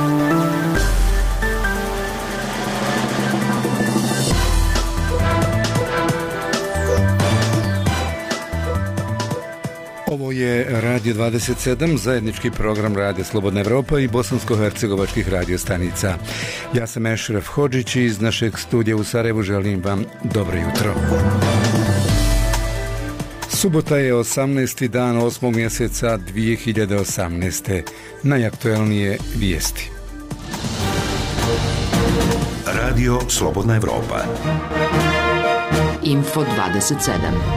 Ovo je Radio 27, zajednički program Radija Slobodna Evropa i bosansko-hercegovačkih radiostanica. Ja sam Ešref Hodžić i iz našeg studija u Sarajevu želim vam dobro jutro. Subota je 18. dan 8. mjeseca 2018. Najaktuelnije vijesti. Radio Slobodna Evropa. Info 27.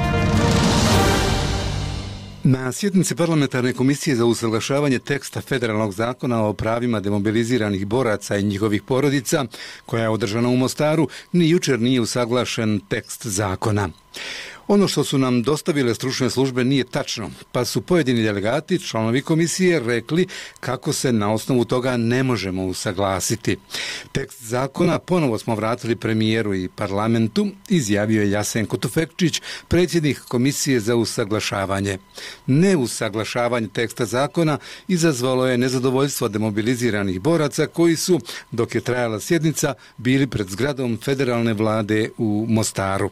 Na sjednici Parlamentarne komisije za usaglašavanje teksta Federalnog zakona o pravima demobiliziranih boraca i njihovih porodica, koja je održana u Mostaru, ni jučer nije usaglašen tekst zakona. Ono što su nam dostavile stručne službe nije tačno, pa su pojedini delegati, članovi komisije, rekli kako se na osnovu toga ne možemo usaglasiti. Tekst zakona ponovo smo vratili premijeru i parlamentu, izjavio je Jasenko Tufekčić, predsjednik komisije za usaglašavanje. Neusaglašavanje teksta zakona izazvalo je nezadovoljstvo demobiliziranih boraca koji su, dok je trajala sjednica, bili pred zgradom federalne vlade u Mostaru.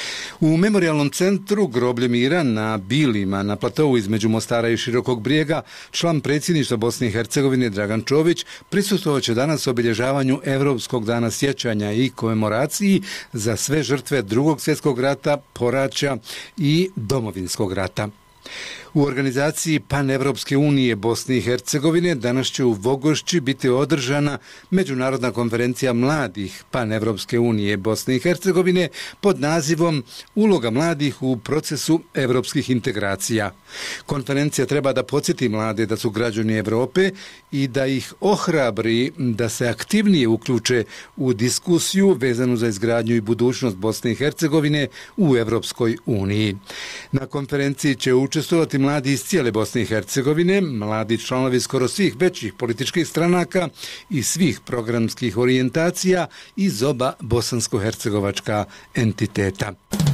U memorijalnom centru Groblje mira na Bilima, na platovu između Mostara i Širokog Brijega, član predsjedništva Bosne i Hercegovine Dragan Čović prisustvovat će danas obilježavanju Europskog dana sjećanja i komemoraciji za sve žrtve Drugog svjetskog rata, poraća i Domovinskog rata. U organizaciji Panevropske unije Bosne i Hercegovine danas će u Vogošći biti održana Međunarodna konferencija mladih Panevropske unije Bosne i Hercegovine pod nazivom Uloga mladih u procesu evropskih integracija. Konferencija treba da podsjeti mlade da su građani Europe i da ih ohrabri da se aktivnije uključe u diskusiju vezanu za izgradnju i budućnost Bosne i Hercegovine u Evropskoj uniji. Na konferenciji će učestvovati mladi iz cijele Bosne i Hercegovine, mladi članovi skoro svih većih političkih stranaka i svih programskih orijentacija iz oba bosansko-hercegovačka entiteta.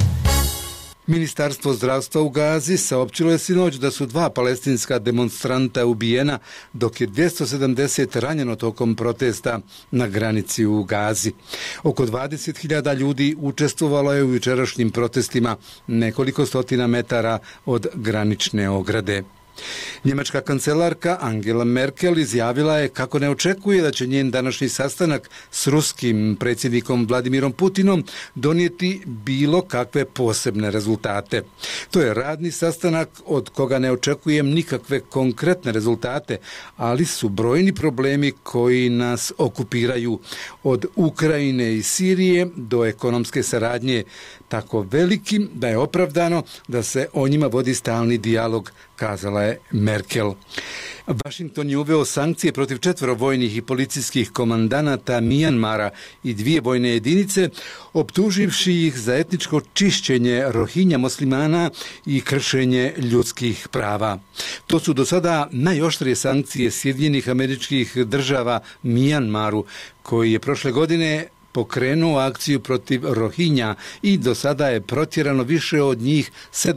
Ministarstvo zdravstva u Gazi saopćilo je sinoć da su 2 palestinska demonstranta ubijena, dok je 270 ranjeno tokom protesta na granici u Gazi. Oko 20.000 ljudi učestvovalo je u jučerašnjim protestima nekoliko stotina metara od granične ograde. Njemačka kancelarka Angela Merkel izjavila je kako ne očekuje da će njen današnji sastanak s ruskim predsjednikom Vladimirom Putinom donijeti bilo kakve posebne rezultate. To je radni sastanak od koga ne očekujem nikakve konkretne rezultate, ali su brojni problemi koji nas okupiraju, od Ukrajine i Sirije do ekonomske saradnje, tako veliki da je opravdano da se o njima vodi stalni dijalog, kazala je Merkel. Washington je uveo sankcije protiv 4 vojnih i policijskih komandanata Mijanmara i 2 vojne jedinice, optuživši ih za etničko čišćenje Rohinja muslimana i kršenje ljudskih prava. To su do sada najoštrije sankcije Sjedinjenih Američkih Država Mijanmaru, koji je prošle godine pokrenuo akciju protiv Rohinja i do sada je protjerano više od njih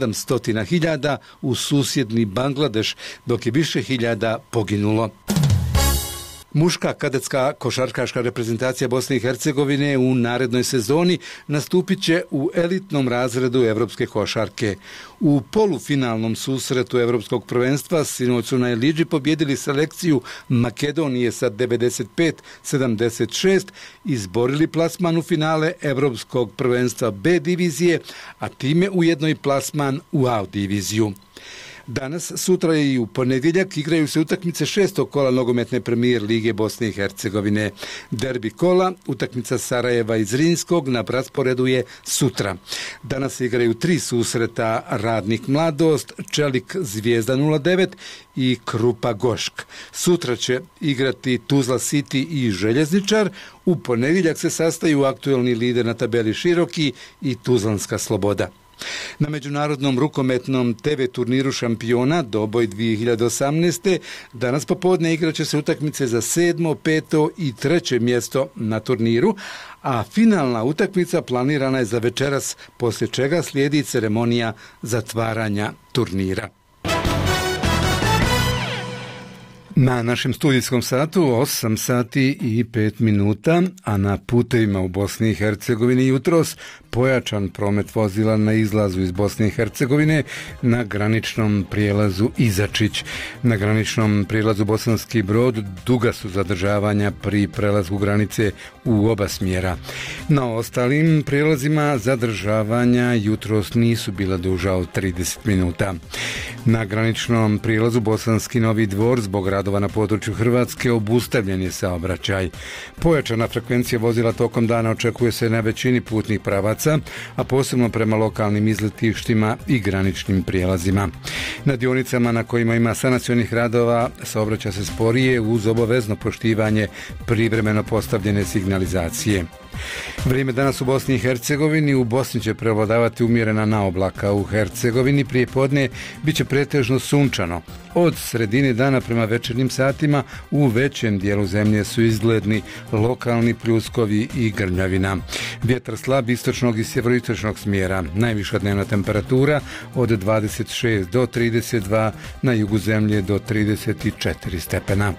700.000 u susjedni Bangladeš, dok je više hiljada poginulo. Muška kadetska košarkaška reprezentacija Bosne i Hercegovine u narednoj sezoni nastupit će u elitnom razredu evropske košarke. U polufinalnom susretu evropskog prvenstva sinoć su na Eliđi pobjedili selekciju Makedonije sa 95-76, izborili plasman u finale evropskog prvenstva B divizije, a time ujedno i plasman u A diviziju. Danas, sutra i u ponedjeljak igraju se utakmice 6. kola nogometne premijer lige Bosne i Hercegovine. Derbi kola, utakmica Sarajeva i Zrinskog na rasporedu je sutra. Danas se igraju 3 susreta Radnik Mladost, Čelik Zvijezda 09 i Krupa Gošk. Sutra će igrati Tuzla City i Željezničar. U ponedjeljak se sastaju aktuelni lider na tabeli Široki i Tuzlanska Sloboda. Na međunarodnom rukometnom TV turniru šampiona Doboj 2018. danas popodne igraće se utakmice za 7., 5. i 3. mjesto na turniru, a finalna utakmica planirana je za večeras, poslije čega slijedi ceremonija zatvaranja turnira. Na našem studijskom satu 8 sati i 5 minuta, a na putevima u Bosni i Hercegovini jutros pojačan promet vozila na izlazu iz Bosne i Hercegovine na graničnom prijelazu Izačić. Na graničnom prijelazu Bosanski Brod duga su zadržavanja pri prelasku granice u oba smjera. Na ostalim prijelazima zadržavanja jutros nisu bila duža od 30 minuta. Na graničnom prijelazu Bosanski Novi Dvor zbog radova na području Hrvatske obustavljen je saobraćaj. Pojačana frekvencija vozila tokom dana očekuje se na većini putnih pravaca, a posebno prema lokalnim izletištima i graničnim prijelazima. Na dionicama na kojima ima sanacionih radova saobraća se sporije uz obavezno poštivanje privremeno postavljene signalizacije. Vrijeme danas u Bosni i Hercegovini. U Bosni će prevladavati umjerena naoblaka. U Hercegovini prije podne bit će pretežno sunčano. Od sredine dana prema večernjim satima u većem dijelu zemlje su izgledni lokalni pljuskovi i grmljavina. Vjetar slab istočnog i sjeveroistočnog smjera. Najviša dnevna temperatura od 26 do 32, na jugu zemlje do 34 stepena.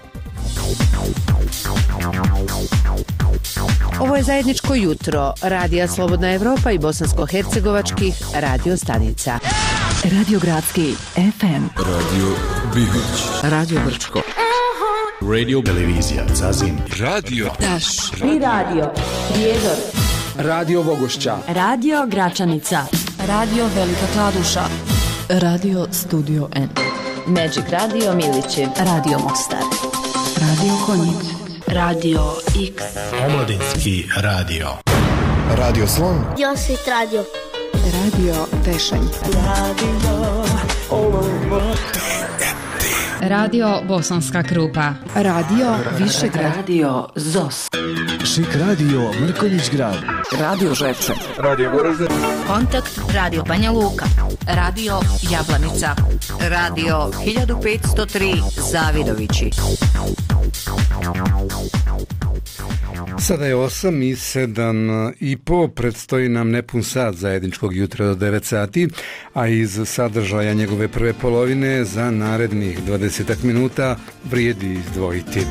Ovo je zajedničko jutro Radija Slobodna Evropa i bosansko-hercegovačkih radio stanica. Radio Gradski FM, Radio Bihoć, Radio Brčko, Radio Televizija Zazin, Radio Taš, Tri radio, Prijedor, Radio Vogošća, Radio Gračanica, Radio Velika Kladuša, Radio Studio N, Magic Radio Milići, Radio Mostar, Radio Konjic, Radio X, Omladinski radio, Radio Slon, Josit Radio, Radio Tešanj, Radio Bosanska Krupa, Radio Višegrad, Radio ZOS, Šik Radio Mrkonjić Grad, Radio Žepče, Radio Goražde, Kontakt Radio Banja Luka, Radio Jablanica, Radio 1503 Zavidovići. Sada je 8 i 7 i po, predstoji nam nepun sat zajedničkog jutra do 9 sati, a iz sadržaja njegove prve polovine za narednih 20 minuta vrijedi izdvojiti.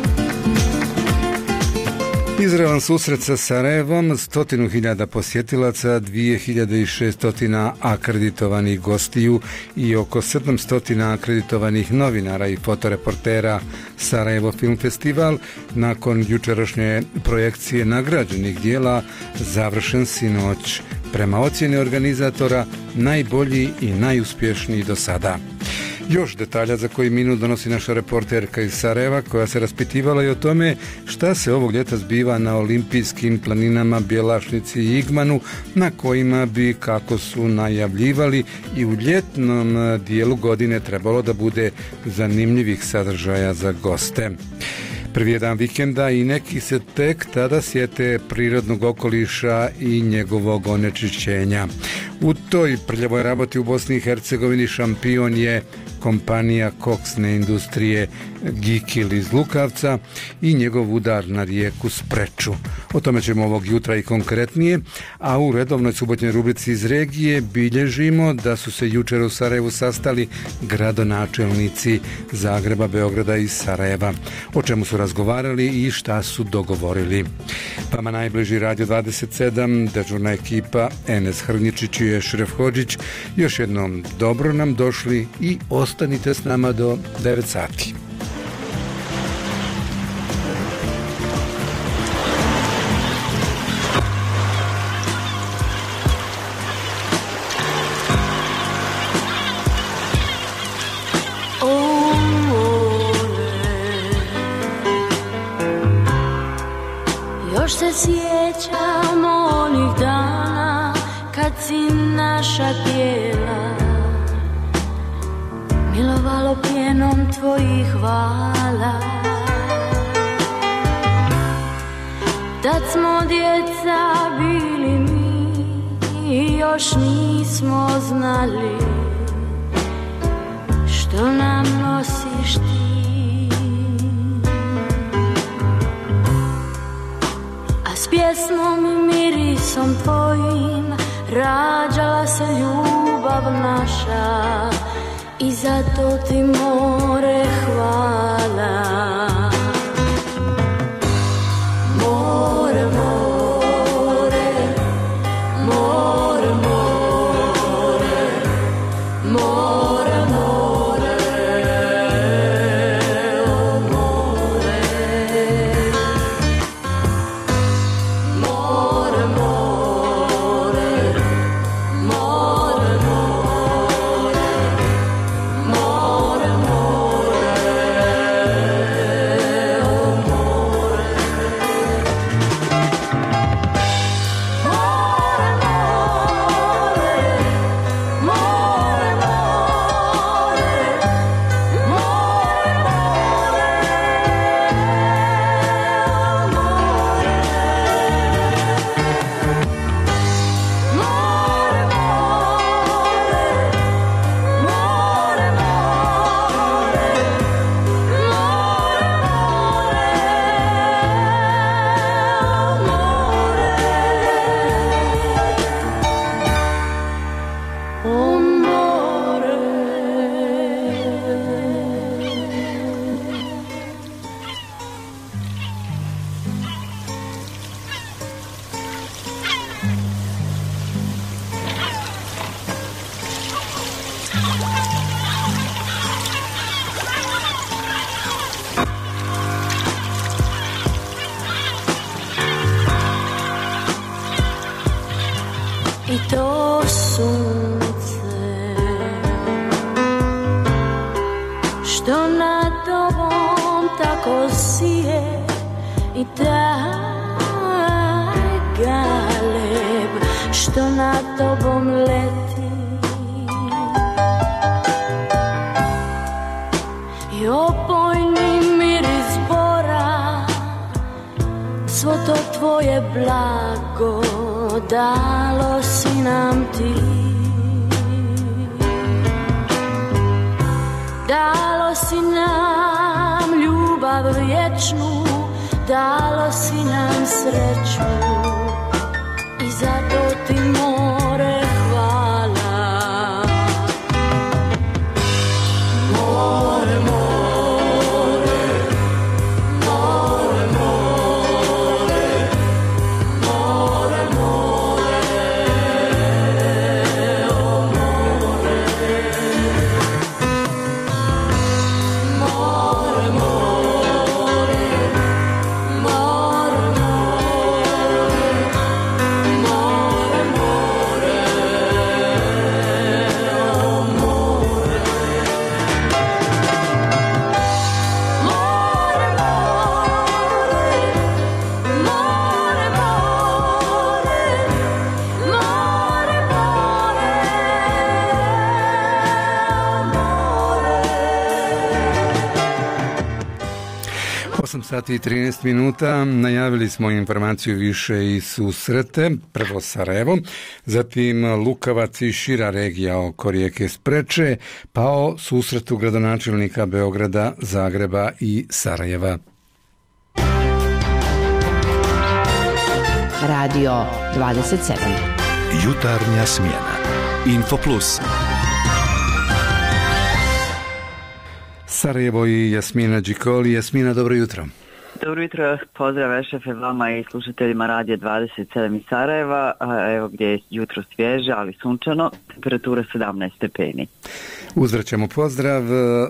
Izravan susret sa Sarajevom, 100.000 posjetilaca, 2600 akreditovanih gostiju i oko 700 akreditovanih novinara i fotoreportera. Sarajevo Film Festival nakon jučerašnje projekcije nagrađenih dijela završen sinoć. Prema ocjeni organizatora najbolji i najuspješniji do sada. Još detalja za koji minut donosi naša reporterka iz Sarajeva koja se raspitivala i o tome šta se ovog ljeta zbiva na olimpijskim planinama Bjelašnici i Igmanu, na kojima bi, kako su najavljivali, i u ljetnom dijelu godine trebalo da bude zanimljivih sadržaja za goste. Prvi je dan vikenda i neki se tek tada sjete prirodnog okoliša i njegovog onečišćenja. U toj prljavoj raboti u Bosni i Hercegovini šampion je kompanija koksne industrije Gikil iz Lukavca i njegov udar na rijeku Spreču. O tome ćemo ovog jutra i konkretnije, a u redovnoj subotnjoj rubrici iz regije bilježimo da su se jučer u Sarajevu sastali gradonačelnici Zagreba, Beograda i Sarajeva. O čemu su razgovarali i šta su dogovorili. Vama najbliži Radio 27, dežurna ekipa Enes Hrnjičić i Ešref Hodžić. Još jednom dobro nam došli i ostanite s nama do 9 sati. još se sjećam onih dana kad si naša tijela milovalo pjenom tvojih hvala. Tad smo djeca bili mi i još nismo znali što nam nosiš ti. A s pjesmom i mirisom tvojim rađala se ljubav naša i zato ti more hvala. što nad tobom tako sije i taj galeb što nad tobom leti i opojni miris bora, svo to tvoje blago dalo si nam ti. Dalo si nam ljubav vječnu, dalo si nam sreću i zato ti more hvala. More, more, more, more, more, more, o more. Sati i 13 minuta, najavili smo informaciju više i susrete, prvo Sarajevo, zatim Lukavac i šira regija oko rijeke Spreče, pa o susretu gradonačelnika Beograda, Zagreba i Sarajeva. Radio 27. Jutarnja smjena. Info Plus. Sarajevo i Jasmina Đikoli. Jasmina, dobro jutro. Dobro jutro, pozdrav Ešefe vama i slušateljima Radija 27 iz Sarajeva, evo gdje je jutro svježe, ali sunčano, temperatura 17 stepeni. Uzvraćamo pozdrav,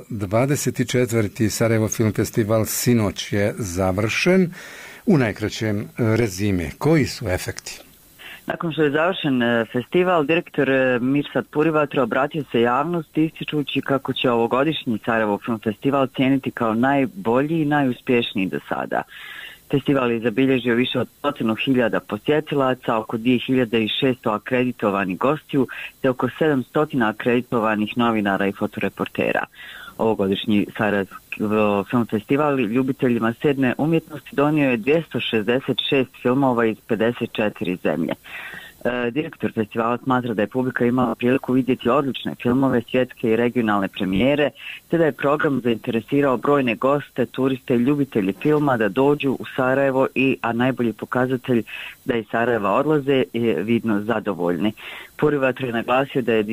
24. Sarajevo Film Festival sinoć je završen. U najkraćem rezime, koji su efekti? Nakon što je završen festival, direktor Mirsad Purivatro obratio se javnosti ističući kako će ovogodišnji Sarajevo Film Festival cijeniti kao najbolji i najuspješniji do sada. Festival je zabilježio više od 100.000 posjetilaca, oko 2.600 akreditovanih gostiju te oko 700 akreditovanih novinara i fotoreportera. Ovogodišnji Sarajevo Film Festival ljubiteljima sedme umjetnosti donio je 266 filmova iz 54 zemlje. Direktor festivala smatra da je publika imala priliku vidjeti odlične filmove, svjetske i regionalne premijere, te da je program zainteresirao brojne goste, turiste i ljubitelji filma da dođu u Sarajevo a najbolji pokazatelj da iz Sarajeva odlaze je vidno zadovoljni. Purivatro je naglasio da je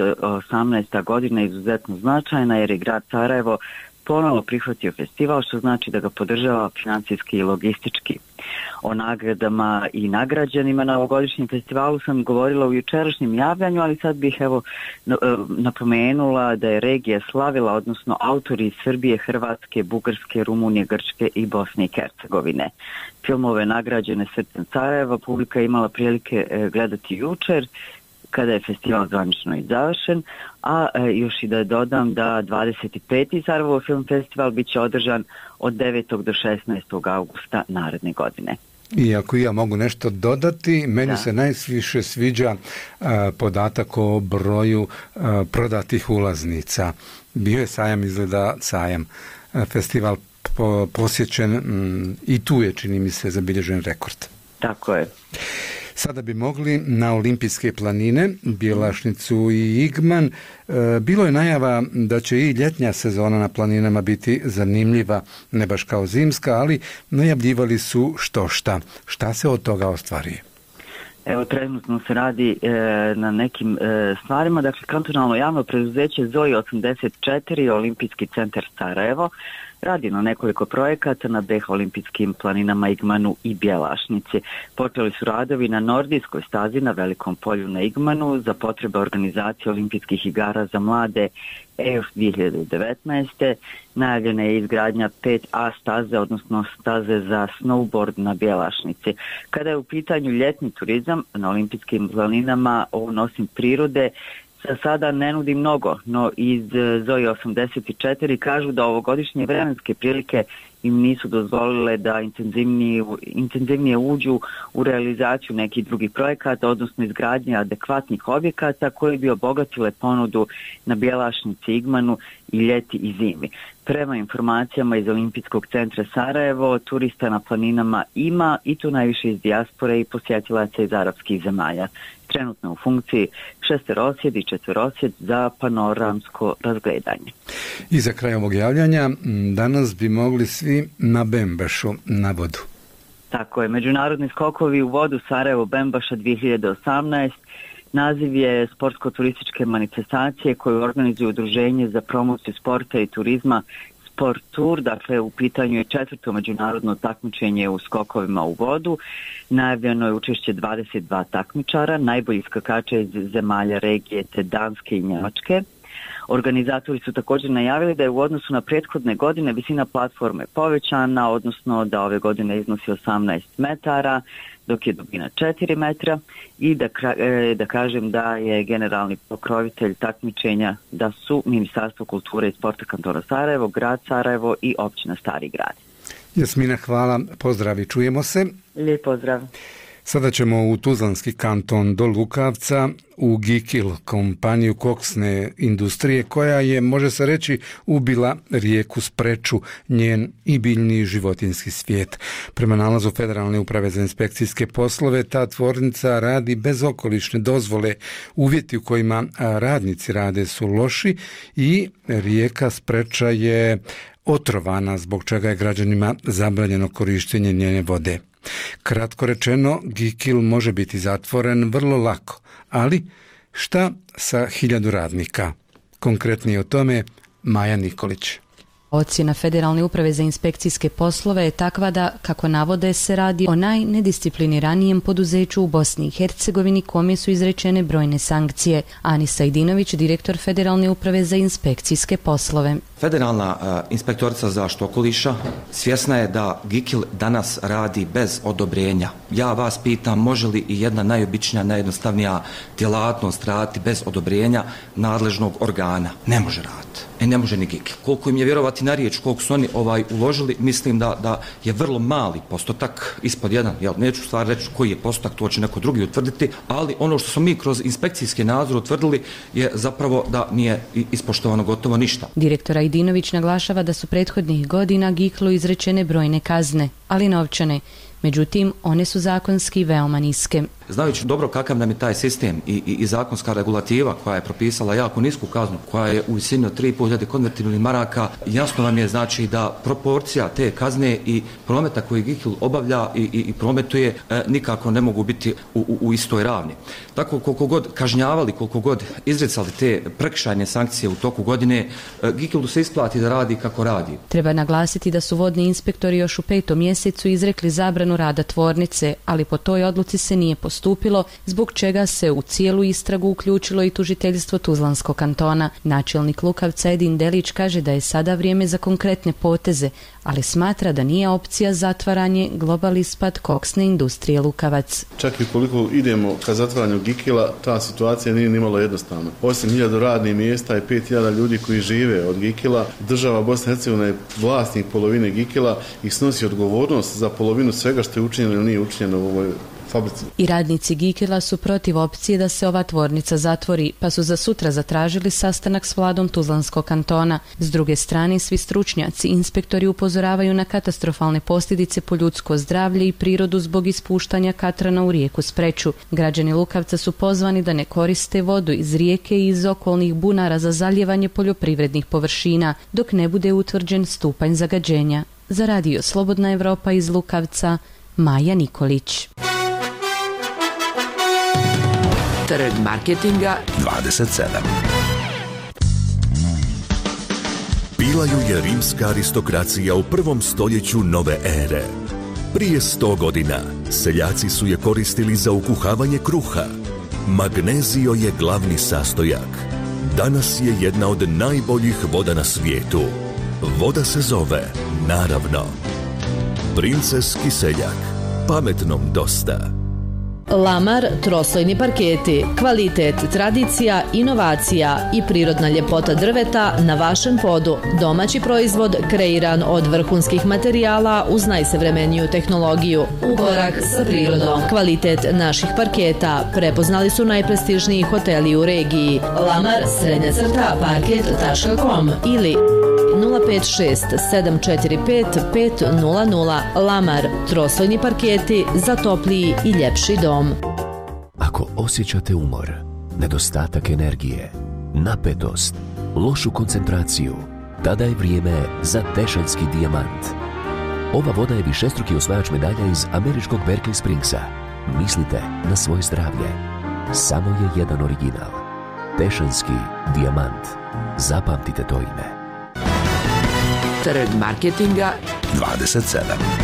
2018. godina izuzetno značajna jer je grad Sarajevo ponovno prihvatio festival, što znači da ga podržava financijski i logistički. O nagradama i nagrađanima na ovogodišnjem festivalu sam govorila u jučerašnjem javljanju, ali sad bih napomenula da je regija slavila, odnosno autori iz Srbije, Hrvatske, Bugarske, Rumunije, Grčke i Bosne i Hercegovine. Filmove nagrađene Srcem Sarajeva publika je imala prilike gledati jučer, kada je festival zvanično i završen, a još i da dodam da 25. Sarajevo Film Festival bit će održan od 9. do 16. augusta naredne godine. I ako ja mogu nešto dodati, meni se najviše sviđa podatak o broju prodatih ulaznica. Bio je sajam, izgleda sajam, festival posjećen i tu je, čini mi se, zabilježen rekord. Tako je. Sada bi mogli na olimpijske planine, Bjelašnicu i Igman. Bilo je najava da će i ljetnja sezona na planinama biti zanimljiva, ne baš kao zimska, ali najavljivali su šta. Šta se od toga ostvaruje? Evo, trenutno se radi na nekim stvarima. Dakle, kantonalno javno preduzeće ZOI 84, Olimpijski centar Sarajevo, radi na nekoliko projekata na BH olimpijskim planinama Igmanu i Bjelašnici. Počeli su radovi na nordijskoj stazi na Velikom polju na Igmanu za potrebe organizacije olimpijskih igara za mlade EOS 2019. Najavljena je izgradnja 5A staze, odnosno staze za snowboard na Bjelašnici. Kada je u pitanju ljetni turizam na olimpijskim planinama, osim prirode, za sada ne nudi mnogo, no iz Zoe 84 kažu da ovogodišnje vremenske prilike im nisu dozvolile da intenzivnije uđu u realizaciju nekih drugih projekata, odnosno izgradnje adekvatnih objekata koji bi obogatile ponudu na Bjelašnici, Igmanu i ljeti i zimi. Prema informacijama iz Olimpijskog centra Sarajevo, turista na planinama ima i to najviše iz dijaspore i posjetilaca iz arapskih zemalja. Trenutno u funkciji šesterosjed i četverosjed za panoramsko razgledanje. I za kraj ovog javljanja, danas bi mogli svi na Bembašu na vodu. Tako je, međunarodni skokovi u vodu Sarajevo Bembaša 2018. Naziv je sportsko-turističke manifestacije koju organizuje Udruženje za promociju sporta i turizma Sport Tour, dakle u pitanju je 4. međunarodno takmičenje u skokovima u vodu. Najavljeno je učešće 22 takmičara, najbolji skakača iz zemalja regije te Danske i Njemačke. Organizatori su također najavili da je u odnosu na prethodne godine visina platforme povećana, odnosno da ove godine iznosi 18 metara, dok je dubina 4 metra i da kažem da je generalni pokrovitelj takmičenja da su Ministarstvo kulture i sporta kantona Sarajevo, grad Sarajevo i općina Stari grad. Jasmina, hvala, pozdrav i čujemo se. Lijep pozdrav. Sada ćemo u tuzlanski kanton do Lukavca, u Gikil, kompaniju koksne industrije koja je, može se reći, ubila rijeku Spreču, njen i biljni i životinjski svijet. Prema nalazu Federalne uprave za inspekcijske poslove, ta tvornica radi bez okolišne dozvole. Uvjeti u kojima radnici rade su loši i rijeka Spreča je otrovana, zbog čega je građanima zabranjeno korištenje njene vode. Kratko rečeno, Gikil može biti zatvoren vrlo lako, ali šta sa 1000 radnika? Konkretnije o tome Maja Nikolić. Ocjena Federalne uprave za inspekcijske poslove je takva da, kako navode, se radi o najnediscipliniranijem poduzeću u Bosni i Hercegovini kome su izrečene brojne sankcije. Anisa Idinović, direktor Federalne uprave za inspekcijske poslove. Federalna inspektorica za zaštitu okoliša svjesna je da Gikil danas radi bez odobrenja. Ja vas pitam, može li i jedna najobičnija, najjednostavnija djelatnost raditi bez odobrenja nadležnog organa? Ne može raditi. Ne može ni Gikil. Koliko im je vjerovati na riječ, koliko su oni uložili, mislim da je vrlo mali postotak, ispod 1. Neću stvar reći koji je postotak, to će neko drugi utvrditi, ali ono što smo mi kroz inspekcijski nadzor utvrdili je zapravo da nije ispoštovano gotovo ništa. Direktora Idinović naglašava da su prethodnih godina Giklu izrečene brojne kazne, ali novčane. Međutim, one su zakonski veoma niske. Znajući dobro kakav nam je taj sistem i zakonska regulativa koja je propisala jako nisku kaznu, koja je u visini od 3.500 konvertibilnih maraka, jasno vam je znači da proporcija te kazne i prometa koji Gikil obavlja i prometuje nikako ne mogu biti u istoj ravni. Tako koliko god kažnjavali, koliko god izricali te prekršajne sankcije u toku godine, Gikilu se isplati da radi kako radi. Treba naglasiti da su vodni inspektori još u 5. mjesecu izrekli zabranu rada tvornice, ali po toj odluci se nije postupilo, zbog čega se u cijelu istragu uključilo i tužiteljstvo Tuzlanskog kantona. Načelnik Lukavca Edin Delić kaže da je sada vrijeme za konkretne poteze, ali smatra da nije opcija zatvaranje globalni ispad koksne industrije Lukavac. Čak i koliko idemo ka zatvaranju Gikila, ta situacija nije nimalo jednostavna. Osim 1000 radnih mjesta i 5000 ljudi koji žive od Gikila, država Bosne i Hercegovine je vlasnik polovine Gikila i snosi odgovornost za polovinu svega što je učinjeno ili nije učinjeno u ovoj fabrici. I radnici Gikila su protiv opcije da se ova tvornica zatvori, pa su za sutra zatražili sastanak s vladom Tuzlanskog kantona. S druge strane, svi stručnjaci, inspektori upozoravaju na katastrofalne posljedice po ljudsko zdravlje i prirodu zbog ispuštanja katrana u rijeku Spreču. Građani Lukavca su pozvani da ne koriste vodu iz rijeke i iz okolnih bunara za zalijevanje poljoprivrednih površina, dok ne bude utvrđen stupanj zagađenja. Za Radio Slobodna Evropa iz Lukavca, Maja Nikolić. Trg marketinga 27. Bila ju je rimska aristokracija u 1. stoljeću nove ere. Prije 100 godina seljaci su je koristili za ukuhavanje kruha. Magnezio je glavni sastojak. Danas je jedna od najboljih voda na svijetu. Voda se zove, naravno, Princeski seljak. Pametnom dosta. Lamar troslojni parketi, kvalitet, tradicija, inovacija i prirodna ljepota drveta na vašem podu. Domaći proizvod kreiran od vrhunskih materijala uz najsavremeniju tehnologiju. U korak sa prirodom. Kvalitet naših parketa prepoznali su najprestižniji hoteli u regiji. Lamar _parket.com ili 056 745 500. Lamar, troslojni parketi za topliji i ljepši dom. Ako osjećate umor, nedostatak energije, napetost, lošu koncentraciju, tada je vrijeme za Tešanjski dijamant. Ova voda je višestruki osvajač medalja iz američkog Berkeley Springsa. Mislite na svoje zdravlje. Samo je jedan original. Tešanjski dijamant. Zapamtite to ime. Trg marketinga 27.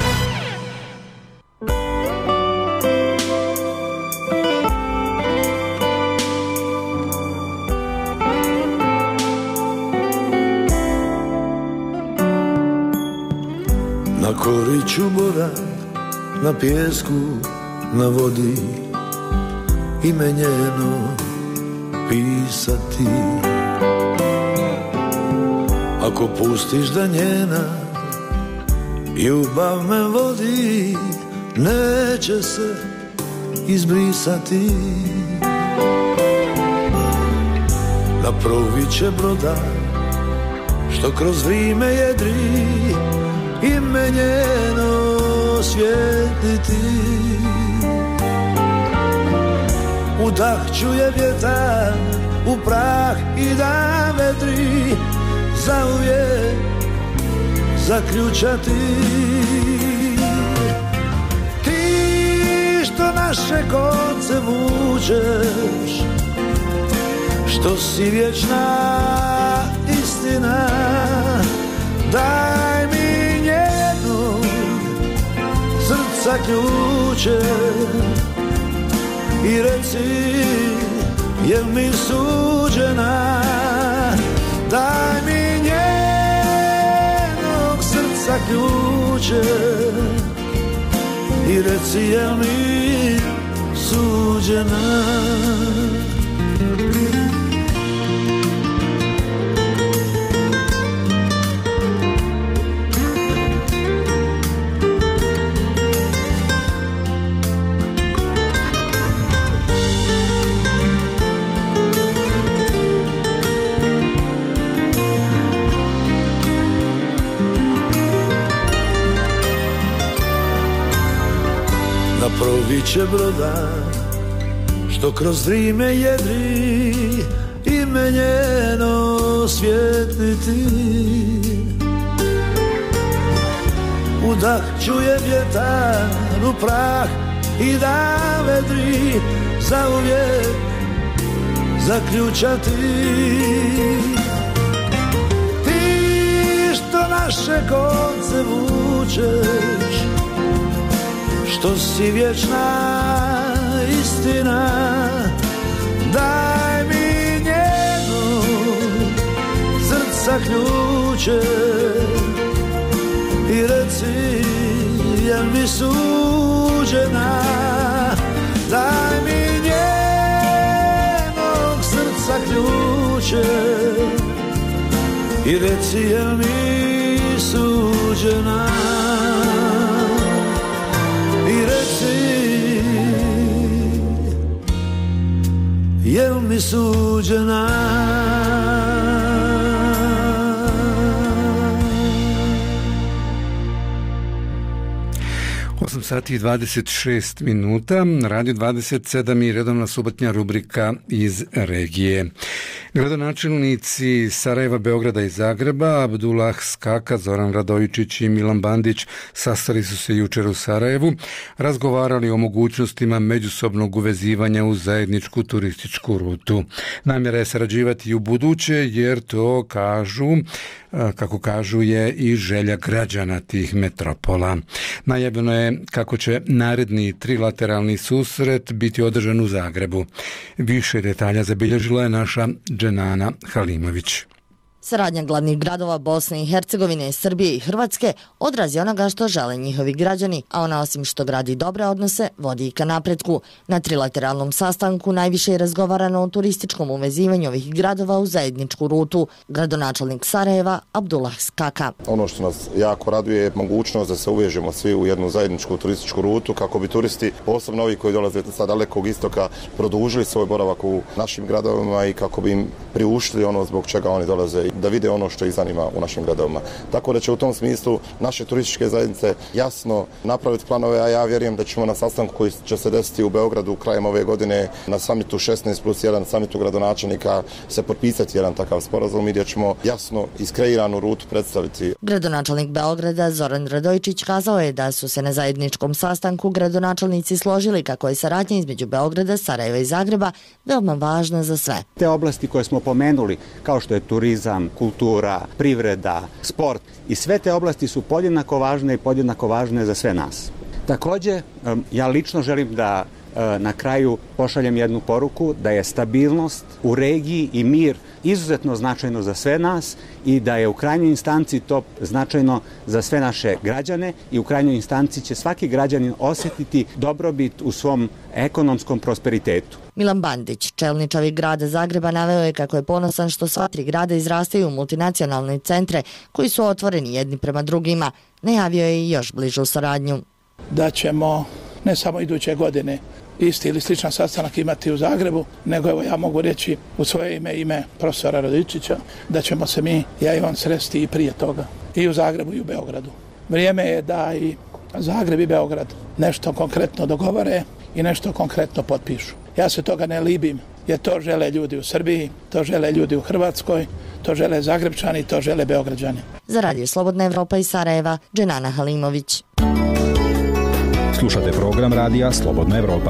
Na koriću bora, na pjesku, na vodi, ime njeno pisati. Ako pustiš da njena ljubav me vodi, neće se izbrisati. Na proviće broda, što kroz vrijeme jedri, ime njeno svjetliti. Udahćuje vjetar u prah i da vedri, zauvijek zaključati. Ti što naše konce vučeš, što si vječna istina, daj mi njenog srca ključe i reci, jel mi suđena. Daj mi njenog srca ključe i reci, jel mi suđena. Proviće broda, što kroz vrijeme jedri, ime njeno svjetliti. Udahćuje vjetar u prah i da vedri, zauvijek zaključati. Ti što naše konce vučeš, što si vječna istina, daj mi njenog srca ključe i reci, jel mi suđena. Daj mi njenog srca ključe i reci, jel mi suđena. I reci, jel mi suđena. 8 sati i 26 minuta, Radio 27 i redovna subotnja rubrika iz regije. Gradonačelnici Sarajeva, Beograda i Zagreba, Abdullah Skaka, Zoran Radojičić i Milan Bandić sastali su se jučer u Sarajevu, razgovarali o mogućnostima međusobnog uvezivanja u zajedničku turističku rutu. Namjera je sarađivati i u buduće, jer to kažu, kako kažu, je i želja građana tih metropola. Najavljeno je kako će naredni trilateralni susret biti održan u Zagrebu. Više detalja zabilježila je naša Dženana Halimović. Saradnja glavnih gradova Bosne i Hercegovine, Srbije i Hrvatske odraz je onoga što žele njihovi građani, a ona osim što gradi dobre odnose, vodi i ka napretku. Na trilateralnom sastanku najviše je razgovarano o turističkom uvezivanju ovih gradova u zajedničku rutu. Gradonačelnik Sarajeva, Abdullah Skaka. Ono što nas jako raduje je mogućnost da se uvežemo svi u jednu zajedničku turističku rutu kako bi turisti, posebno ovi koji dolaze sa dalekog istoka, produžili svoj boravak u našim gradovima i kako bi im priuštili ono zbog čega oni dolaze, da vide ono što ih zanima u našim gradovima. Tako da će u tom smislu naše turističke zajednice jasno napraviti planove, a ja vjerujem da ćemo na sastanku koji će se desiti u Beogradu krajem ove godine na samitu 16+1, samitu gradonačelnika, se potpisati jedan takav sporazum i da ćemo jasno iskreiranu rutu predstaviti. Gradonačelnik Beograda Zoran Radojčić kazao je da su se na zajedničkom sastanku gradonačelnici složili kako je saradnja između Beograda, Sarajeva i Zagreba veoma važna za sve. Te oblasti koje smo pomenuli, kao što je turizam, kultura, privreda, sport, i sve te oblasti su podjednako važne i podjednako važne za sve nas. Također, ja lično želim da na kraju pošaljem jednu poruku da je stabilnost u regiji i mir izuzetno značajno za sve nas i da je u krajnjoj instanci to značajno za sve naše građane i u krajnjoj instanci će svaki građanin osjetiti dobrobit u svom ekonomskom prosperitetu. Milan Bandić, čelničavi grada Zagreba, naveo je kako je ponosan što sva tri grada izrastaju u multinacionalne centre koji su otvoreni jedni prema drugima. Najavio je i još bližu saradnju. Da ćemo ne samo iduće godine isti ili sličan sastanak imati u Zagrebu, nego evo ja mogu reći u svoje ime profesora Radojčića, da ćemo se mi, ja i on, sresti i prije toga, i u Zagrebu i u Beogradu. Vrijeme je da i Zagreb i Beograd nešto konkretno dogovore i nešto konkretno potpišu. Ja se toga ne libim, jer to žele ljudi u Srbiji, to žele ljudi u Hrvatskoj, to žele Zagrebčani, to žele Beograđani. Za Radio Slobodna Evropa iz Sarajeva, Dženana Halimović. Slušate program Radija Slobodna Evropa.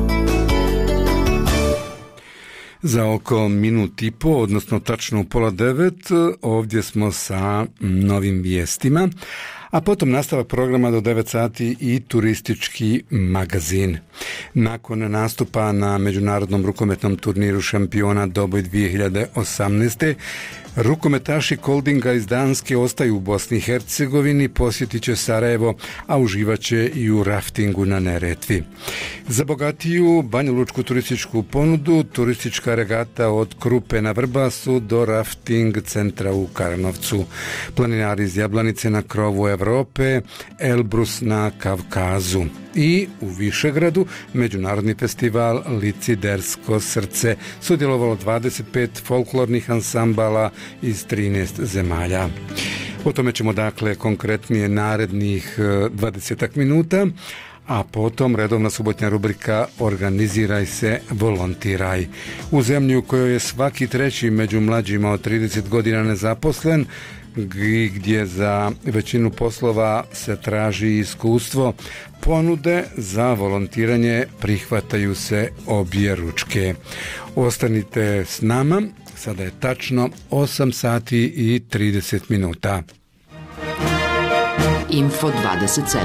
Za oko minut i po, odnosno tačno u 8:30, ovdje smo sa novim vijestima, a potom nastavak programa do 9 sati i turistički magazin. Nakon nastupa na međunarodnom rukometnom turniru šampiona Doboj 2018. rukometaši Koldinga iz Danske ostaju u Bosni i Hercegovini, posjetit će Sarajevo, a uživat će i u raftingu na Neretvi. Za bogatiju banjalučku turističku ponudu, turistička regata od Krupe na Vrbasu do rafting centra u Karnovcu. Planinari iz Jablanice na krovu Evrope, Elbrus na Kavkazu. I u Višegradu međunarodni festival Licidersko srce, sudjelovalo 25 folklornih ansambala iz 13 zemalja. O tome ćemo dakle konkretnije narednih 20 minuta, a potom redovna subotnja rubrika Organiziraj se, volontiraj. U zemlji u kojoj je svaki treći među mlađima od 30 godina nezaposlen, gdje za većinu poslova se traži iskustvo, ponude za volontiranje prihvataju se obje ručke. Ostanite s nama, sada je tačno 8 sati i 30 minuta. Info 27.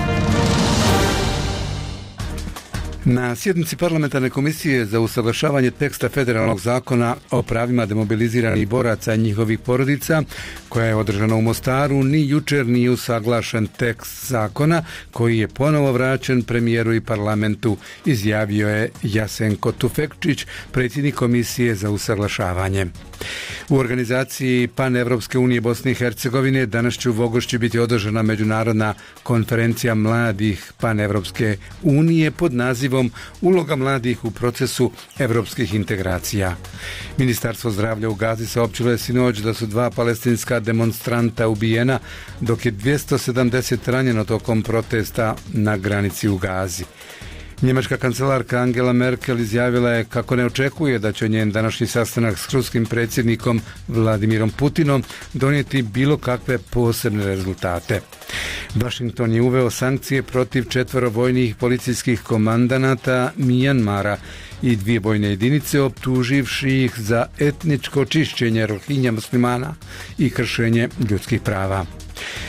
Na sjednici parlamentarne komisije za usaglašavanje teksta federalnog zakona o pravima demobiliziranih boraca i njihovih porodica, koja je održana u Mostaru, ni jučer nije usaglašen tekst zakona koji je ponovo vraćen premijeru i parlamentu, izjavio je Jasenko Tufekčić, predsjednik komisije za usaglašavanje. U organizaciji Panevropske unije Bosne i Hercegovine danas će u Vogošći biti održana međunarodna konferencija mladih Panevropske unije pod nazivom Uloga mladih u procesu evropskih integracija. Ministarstvo zdravlja u Gazi saopćilo je sinoć da su 2 palestinska demonstranta ubijena, dok je 270 ranjeno tokom protesta na granici u Gazi. Njemačka kancelarka Angela Merkel izjavila je kako ne očekuje da će njen današnji sastanak s ruskim predsjednikom Vladimirom Putinom donijeti bilo kakve posebne rezultate. Washington je uveo sankcije protiv 4 vojnih policijskih komandanata Mijanmara i 2 vojne jedinice, optuživši ih za etničko čišćenje Rohinja muslimana i kršenje ljudskih prava.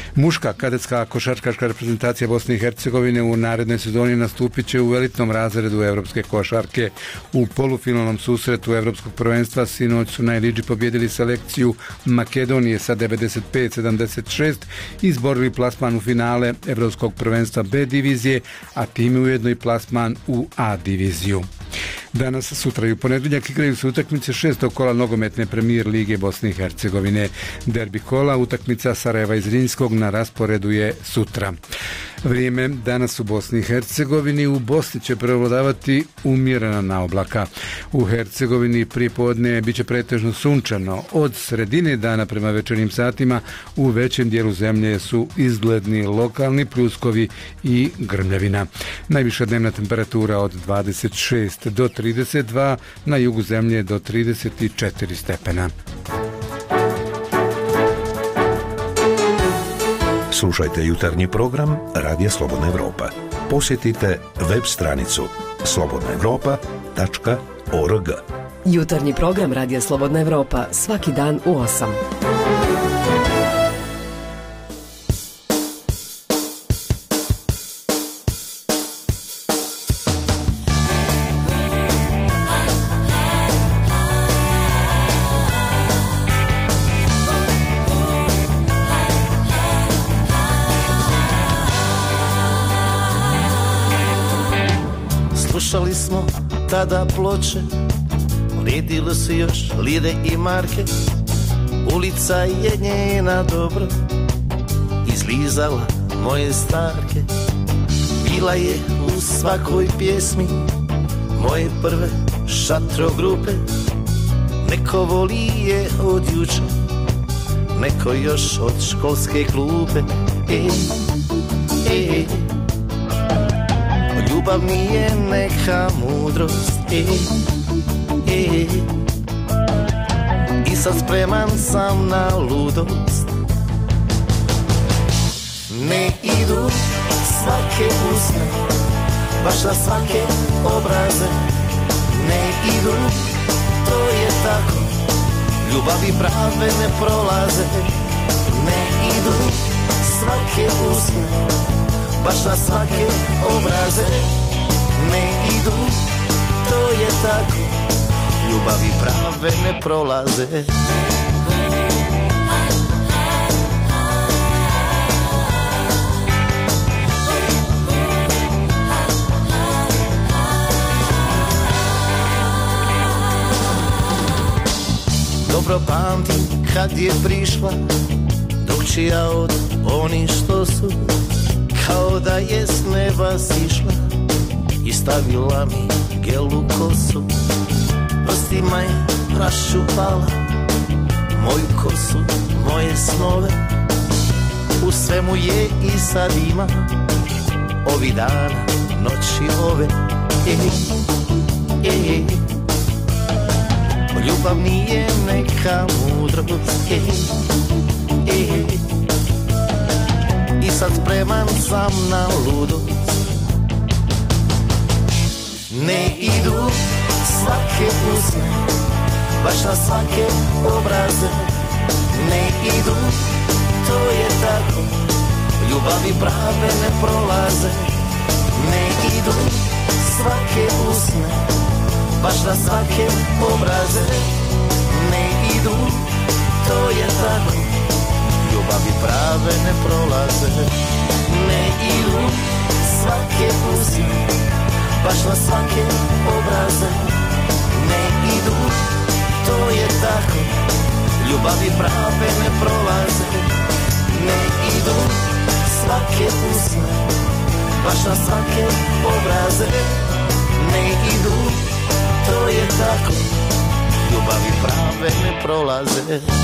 Muška kadetska košarkaška reprezentacija Bosne i Hercegovine u narednoj sezoni nastupit će u elitnom razredu evropske košarke. U polufinalnom susretu evropskog prvenstva sinoć su najliđi pobjedili selekciju Makedonije sa 95-76 i izborili plasman u finale evropskog prvenstva B divizije, a time ujedno i plasman u A diviziju. Danas, sutra i u ponedjeljak igraju se utakmice 6. kola nogometne premijer lige Bosne i Hercegovine. Derbi kola, utakmica Sarajeva i Zrinjskog na rasporedu je sutra. Vrijeme danas u Bosni i Hercegovini. U Bosni će prevladavati umjerena naoblaka. U Hercegovini pripodne bit će pretežno sunčano. Od sredine dana prema večernjim satima u većem dijelu zemlje su izgledni lokalni pljuskovi i grmljavina. Najviša dnevna temperatura od 26 do 32, na jugu zemlje do 34 stepena. Slušajte jutarnji program Radija Slobodna Evropa. Posjetite web stranicu slobodnaevropa.org. Jutarnji program Radija Slobodna Evropa svaki dan u 8. Slušali smo tada ploče, lijedile su još Lide i Marke. Ulica je njena dobro izlizala moje starke. Bila je u svakoj pjesmi moje prve šatro grupe. Neko voli je od juče, neko još od školske klupe. Ljubav nije neka mudrost, i sad spreman sam na ludost. Ne idu svake usne, baš na svake obraze. Ne idu, to je tako, ljubavi prave ne prolaze. Ne idu svake usne, baš na svake obraze. Ne idu, to je tako, ljubavi prave ne prolaze. Dobro pamtim kad je prišla, drugčija od oni što su. Kao da je s neba sišla i stavila mi gelu kosu. Prstima je raščupala moju kosu, moje snove. U svemu je i sad ima, ovi dana, noći ove. Ljubav nije neka mudrost. I sad spreman sam na ludost. Ne idu svake usne, baš na svake obraze. Ne idu, to je tako, ljubavi prave ne prolaze. Ne idu svake usne, baš na svake obraze. Ne idu, to je tako, ljubavi prave ne prolaze. Ne idu svake usne, baš na svake obraze. Ne idu, to je tako, ljubavi prave ne prolaze. Ne idu svake usne, baš na svake obraze. Ne idu, to je tako, ljubavi prave ne prolaze.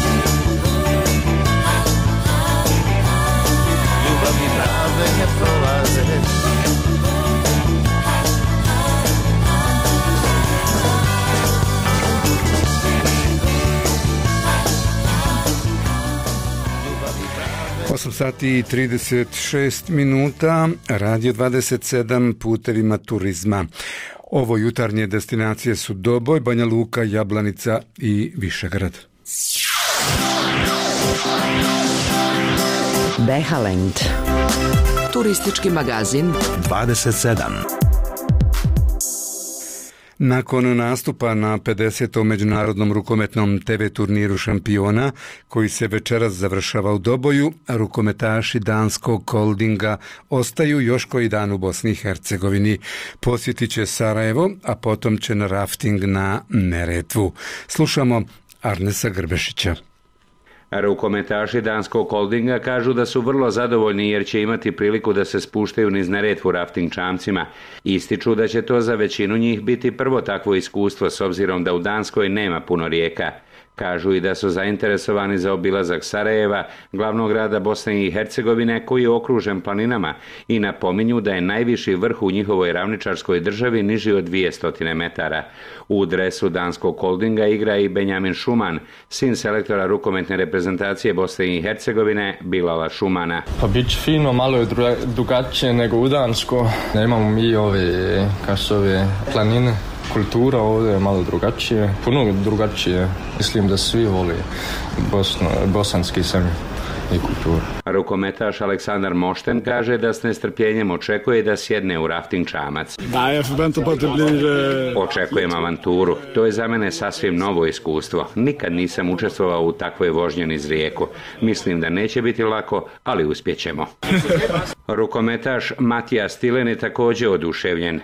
Ljubavi prave ne prolaze. 8 sati i 36 minuta, Radio 27 putevima turizma. Ovo jutarnje destinacije su Doboj, Banja Luka, Jablanica i Višegrad. Behaland. Turistički magazin 27. Nakon nastupa na 50. međunarodnom rukometnom TV turniru šampiona, koji se večeras završava u Doboju, rukometaši danskog Koldinga ostaju još koji dan u Bosni i Hercegovini. Posjetit će Sarajevo, a potom će na rafting na Neretvu. Slušamo Arnesa Grbešića. Rukometaši danskog Koldinga kažu da su vrlo zadovoljni jer će imati priliku da se spuštaju niz Neretvu rafting čamcima. Ističu da će to za većinu njih biti prvo takvo iskustvo s obzirom da u Danskoj nema puno rijeka. Kažu i da su zainteresovani za obilazak Sarajeva, glavnog grada Bosne i Hercegovine koji je okružen planinama, i napominju da je najviši vrh u njihovoj ravničarskoj državi niži od 200 metara. U dresu danskog Koldinga igra i Benjamin Šuman, sin selektora rukometne reprezentacije Bosne i Hercegovine Bilala Šumana. Pa bit će fino, malo je drugačije nego u Dansko. Nemamo mi ove planine. Kultura ovdje je malo drugačije, puno drugačije. Mislim da svi voli bosanski zemlje i kulturu. Rukometaš Aleksandar Mošten kaže da s nestrpljenjem očekuje da sjedne u rafting čamac. Očekujem avanturu. To je za mene sasvim novo iskustvo. Nikad nisam učestvovao u takvoj vožnji niz rijeku. Mislim da neće biti lako, ali uspjećemo. Rukometaš Matija Stilen je također oduševljen.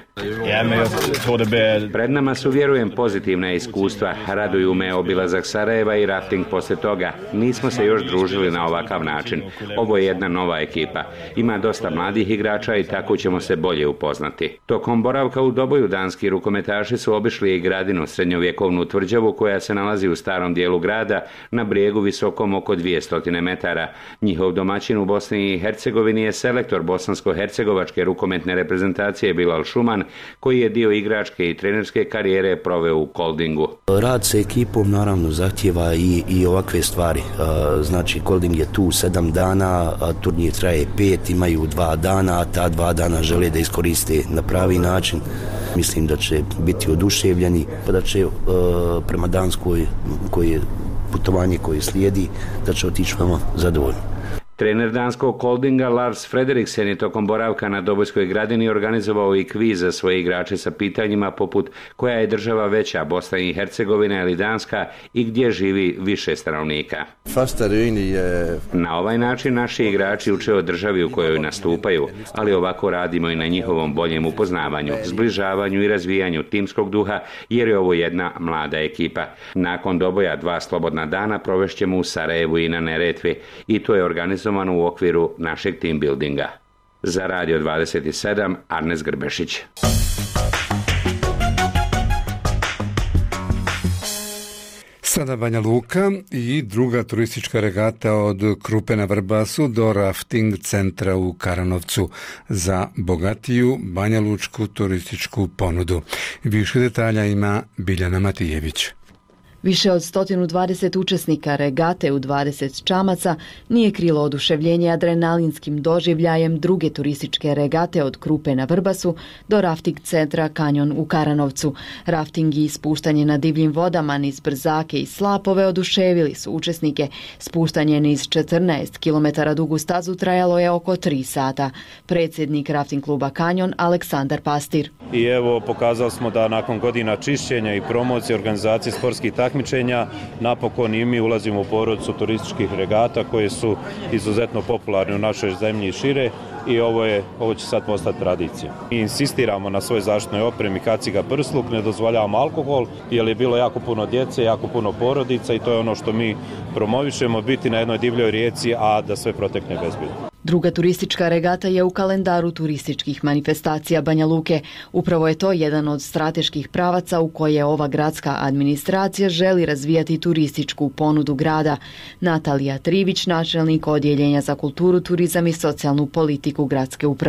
Pred nama su, vjerujem, pozitivna iskustva. Raduju me obilazak Sarajeva i rafting poslije toga. Nismo se još družili na ovakav način. Ovo je jedna nova ekipa. Ima dosta mladih igrača i tako ćemo se bolje upoznati. Tokom boravka u Doboju danski rukometaši su obišli i Gradinu, srednjovjekovnu tvrđavu koja se nalazi u starom dijelu grada na brijegu visokom oko 200 metara. Njihov domaćin u Bosni i Hercegovini je selektor bosansko-hercegovačke rukometne reprezentacije Bilal Šuman, koji je dio igračke i trenerske karijere proveo u Koldingu. Rad sa ekipom naravno zahtjeva i ovakve stvari. Znači, Kolding je tu 7 dana, a turnir traje 5, imaju 2 dana, a ta 2 dana žele da iskoriste na pravi način. Mislim da će biti oduševljeni, pa da će prema Danskoj, putovanje koje slijedi, da će otići veoma zadovoljni. Trener danskog Koldinga Lars Frederiksen je tokom boravka na Dobojskoj Gradini organizovao i kviz za svoje igrače sa pitanjima poput koja je država veća, Bosna i Hercegovina ili Danska, i gdje živi više stanovnika. Na ovaj način naši igrači uče o državi u kojoj nastupaju, ali ovako radimo i na njihovom boljem upoznavanju, zbližavanju i razvijanju timskog duha, jer je ovo jedna mlada ekipa. Nakon Doboja 2 slobodna dana provešćemo u Sarajevu i na Neretvi, i to je organizovano u okviru našeg team buildinga. Za Radio 27, Arnes Grbešić. Sada Banja Luka i druga turistička regata od Krupe na Vrbasu do rafting centra u Karanovcu za bogatiju banjalučku turističku ponudu. Više detalja ima Biljana Matijević. Više od 120 učesnika regate u 20 čamaca nije krilo oduševljenje adrenalinskim doživljajem druge turističke regate od Krupe na Vrbasu do rafting centra Kanjon u Karanovcu. Rafting i spuštanje na divljim vodama niz brzake i slapove oduševili su učesnike. Spuštanje niz 14 km dugu stazu trajalo je oko 3 sata. Predsjednik rafting kluba Kanjon Aleksandar Pastir. I evo, pokazali smo da nakon godina čišćenja i promocije organizacije sportskih takmičenja napokon i mi ulazimo u porodicu turističkih regata koje su izuzetno popularne u našoj zemlji i šire, i ovo će sad postati tradicija. Mi insistiramo na svoj zaštitnoj opremi kaciga prsluk, ne dozvoljavamo alkohol jer je bilo jako puno djece, jako puno porodica, i to je ono što mi promovišemo, biti na jednoj divljoj rijeci, a da sve protekne bezbjedno. Druga turistička regata je u kalendaru turističkih manifestacija Banja Luke. Upravo je to jedan od strateških pravaca u koje ova gradska administracija želi razvijati turističku ponudu grada. Natalija Trivić, načelnik Odjeljenja za kulturu, turizam i socijalnu politiku gradske uprave.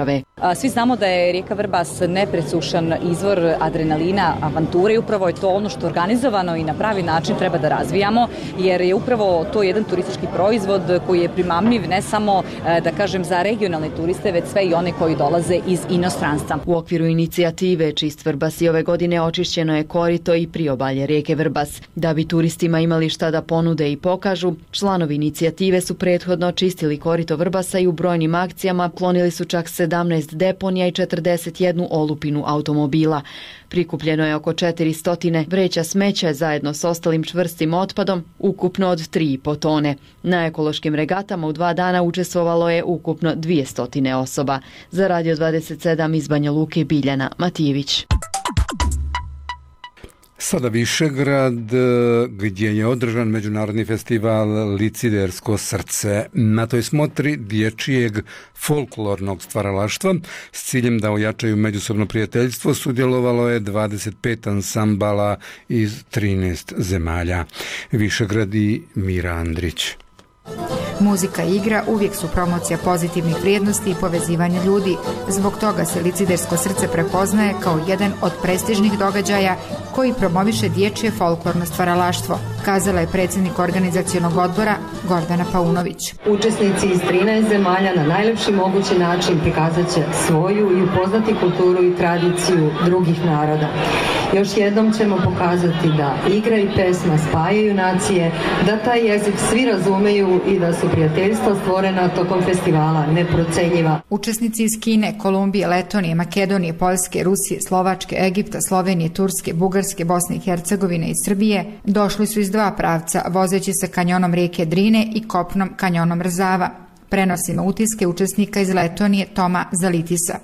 Svi znamo da je rijeka Vrbas nepresušan izvor adrenalina, avanture i upravo je to ono što organizovano i na pravi način treba da razvijamo, jer je upravo to jedan turistički proizvod koji je primamljiv ne samo, da kažem, za regionalne turiste, već sve i one koji dolaze iz inostranstva. U okviru inicijative Čist Vrbas i ove godine očišćeno je korito i priobalje rijeke Vrbas. Da bi turistima imali šta da ponude i pokažu, članovi inicijative su prethodno čistili korito Vrbasa i u brojnim akcijama klonili su čak 17 deponija i 41 olupinu automobila. Prikupljeno je oko 400 vreća smeća zajedno s ostalim čvrstim otpadom, ukupno od 3,5 tone. Na ekološkim regatama u 2 dana učestvovalo je ukupno 200 osoba. Za Radio 27 iz Banja Luke, Biljana Matijević. Sada Višegrad, gdje je održan međunarodni festival Licidersko srce. Na toj smotri dječjeg folklornog stvaralaštva s ciljem da ojačaju međusobno prijateljstvo sudjelovalo je 25 ansambala iz 13 zemalja. Višegrad i Mira Andrić. Muzika i igra uvijek su promocija pozitivnih vrijednosti i povezivanja ljudi. Zbog toga se Licidersko srce prepoznaje kao jedan od prestižnih događaja koji promoviše dječje folklorno stvaralaštvo, kazala je predsjednik organizacionog odbora Gordana Paunović. Učesnici iz 13 zemalja na najlepši mogući način prikazat će svoju i upoznati kulturu i tradiciju drugih naroda. Još jednom ćemo pokazati da igra i pesma spajaju nacije, da taj jezik svi razumeju i da su prijateljstva stvorena tokom festivala neprocenjiva. Učesnici iz Kine, Kolumbije, Letonije, Makedonije, Poljske, Rusije, Slovačke, Egipta, Slovenije, Turske, Bugarske, Bosne i Hercegovine i Srbije došli su iz 2 pravca, vozeći se kanjonom rijeke Drine i kopnom kanjonom Rzava. Prenosimo utiske učesnika iz Letonije Toma Zalitisa.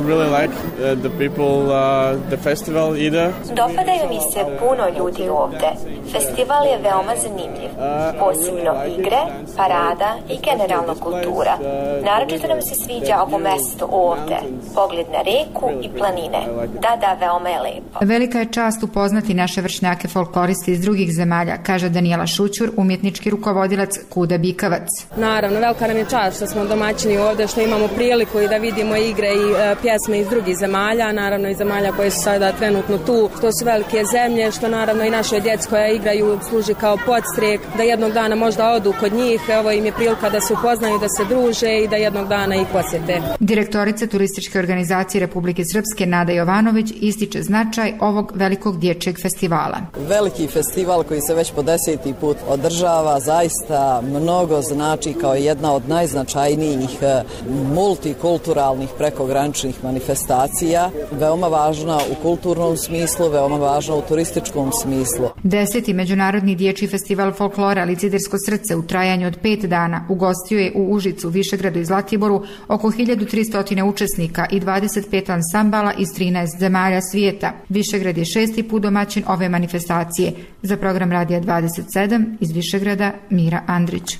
Dopadaju mi se puno ljudi ovde. Festival je veoma zanimljiv. Posebno igre, parada i generalno kultura. Naročito nam se sviđa ovo mesto ovde. Pogled na reku i planine. Da, veoma je lepo. Velika je čast upoznati naše vršnjake folkloriste iz drugih zemalja, kaže Danijela Šućur, umjetnički rukovodilac Kuda Bikavac. Naravno, velika nam je čast što smo domaćini ovdje, što imamo priliku i da vidimo igre i pjesme iz drugih zemalja, naravno i zemalja koje su sada trenutno tu, što su velike zemlje, što naravno i naše djeci koja igraju služi kao podstrek, da jednog dana možda odu kod njih, ovo im je prilika da se upoznaju, da se druže i da jednog dana ih posjete. Direktorica Turističke organizacije Republike Srpske Nada Jovanović ističe značaj ovog velikog dječjeg festivala. Veliki festival koji se već po 10. put održava zaista mnogo znači kao jedna od najznačajnijih multikulturalnih prekograničnih manifestacija, veoma važna u kulturnom smislu, veoma važna u turističkom smislu. 10. međunarodni dječji festival folklora Licidersko srce u trajanju od 5 dana ugostio je u Užicu, Višegradu i Zlatiboru oko 1300 učesnika i 25 ansambala iz 13 zemalja svijeta. Višegrad je 6. put domaćin ove manifestacije. Za program Radija 27 iz Višegrada Mira Andrić.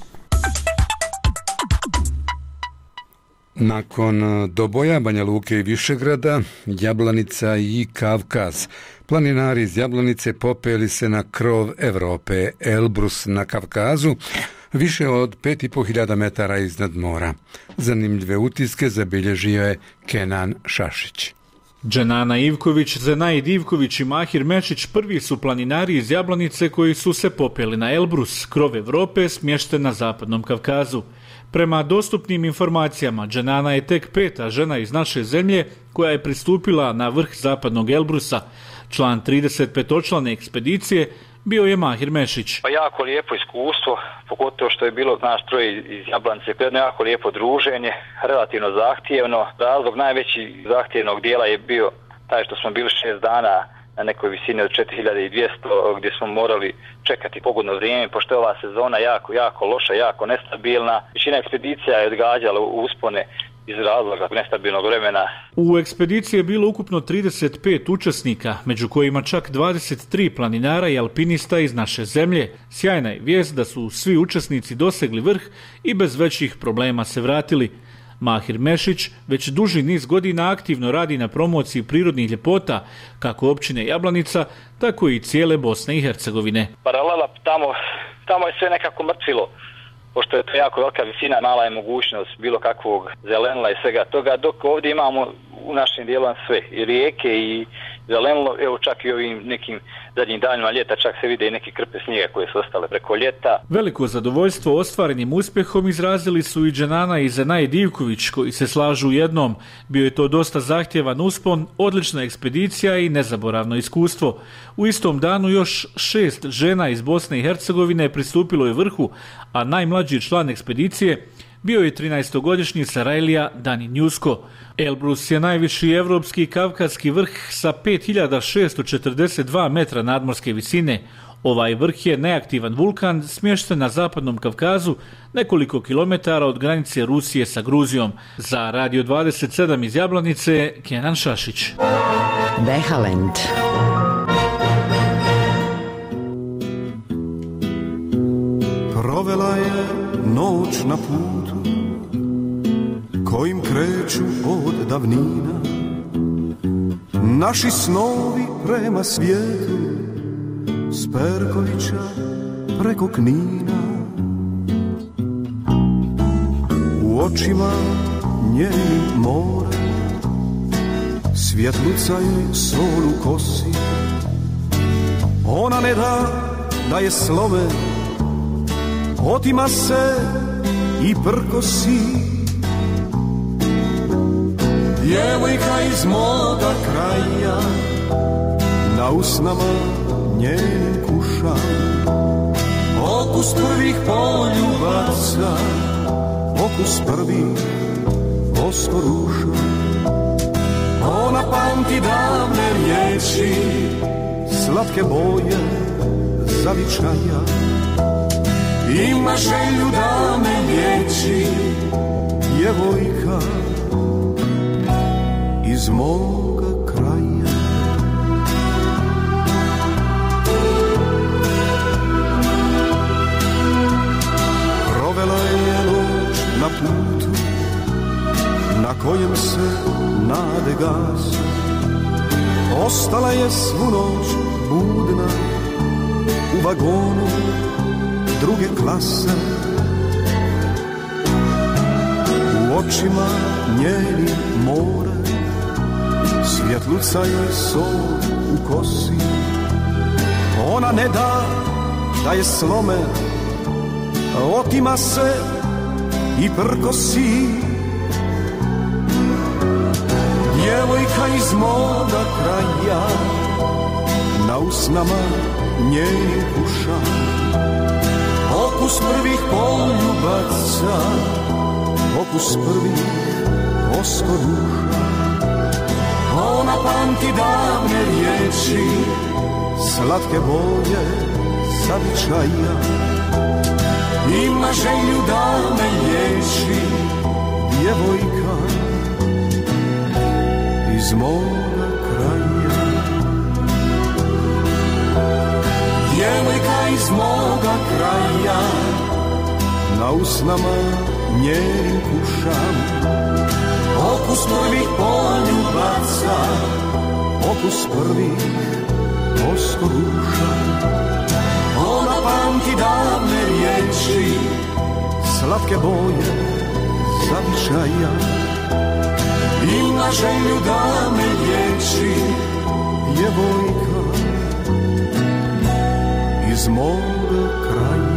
Nakon doboja Banja Luke i Višegrada, Jablanica i Kavkaz, planinari iz Jablanice popeli se na krov Evrope, Elbrus na Kavkazu, više od 5.500 metara iznad mora. Zanimljive utiske zabilježio je Kenan Šašić. Dženana Ivković, Zenaid Ivković i Mahir Mešić prvi su planinari iz Jablanice koji su se popeli na Elbrus, krov Evrope smješten na Zapadnom Kavkazu. Prema dostupnim informacijama, Dženana je tek 5. žena iz naše zemlje koja je pristupila na vrh Zapadnog Elbrusa. Član 35-člane ekspedicije bio je Mahir Mešić. Jako lijepo iskustvo, pogotovo što je bilo naš troje iz Jablanice, jedno jako lijepo druženje, relativno zahtjevno. Razlog najveći zahtjevnog dijela je bio taj što smo bili 6 dana na nekoj visini od 4200 gdje smo morali čekati pogodno vrijeme, pošto je ova sezona jako loša, jako nestabilna. Većina ekspedicija je odgađala uspone iz razloga nestabilnog vremena. U ekspediciji je bilo ukupno 35 učesnika, među kojima čak 23 planinara i alpinista iz naše zemlje. Sjajna je vijest da su svi učesnici dosegli vrh i bez većih problema se vratili. Mahir Mešić već duži niz godina aktivno radi na promociji prirodnih ljepota, kako općine Jablanica, tako i cijele Bosne i Hercegovine. Paralela tamo je sve nekako mrtvilo. pošto je to jako velika visina, mala je mogućnost bilo kakvog zelenila i svega toga, dok ovdje imamo u našim dijelom sve, i rijeke i zelenilo, evo čak i ovim nekim zadnjim danima ljeta, čak se vide i neke krpe snijega koje su ostale preko ljeta. Veliko zadovoljstvo ostvarenim uspjehom izrazili su i Dženana i Zenaj Divković, koji se slažu u jednom. Bio je to dosta zahtjevan uspon, odlična ekspedicija i nezaboravno iskustvo. U istom danu još 6 žena iz Bosne i Hercegovine pristupilo je vrhu, a najmlađi član ekspedicije bio je 13-godišnji Sarajlija Dani Njusko. Elbrus je najviši evropski kavkazski vrh sa 5642 metra nadmorske visine. Ovaj vrh je neaktivan vulkan smješten na zapadnom Kavkazu, nekoliko kilometara od granice Rusije sa Gruzijom. Za Radio 27 iz Jablanice, Kenan Šašić. Behalend. Provela je noć na putu kojim kreću od davnina naši snovi prema svijetu, s Perkovića preko Knina. U očima njenim more, svjetlucaju sol u kosi. Ona ne da je slome, otima se i prkosi. Djevojka iz moga kraja, na usnama njenim kuša, okus prvih poljubaca, okus prvih voskoruša. Ona pamti davne riječi, slatke boje zavičaja. Ima želju da me liječi, djevojka iz moga kraja. Provela je noć na putu na kojem se nade gase. Ostala je svu noć budna u vagonu druge klase. U očima njenim more, svjetluca je sol u kosi. Ona ne da je slome, otima se i prkosi. Djevojka iz moga kraja, na usnama njenim kuša, okus prvih poljubaca, okus prvih voskoruša. Ona pamti davne riječi, slatke boje zavičaja. Ima želju da me liječi, djevojka iz moga kraja. Djevojka iz moga kraja, na usnama njenim kušam, okus prvih poljubaca, okus prvih voskoruša. Ona pamti davne riječi, slatke boje zavičaja. Ima želju da me liječi, djevojka iz moga kraja.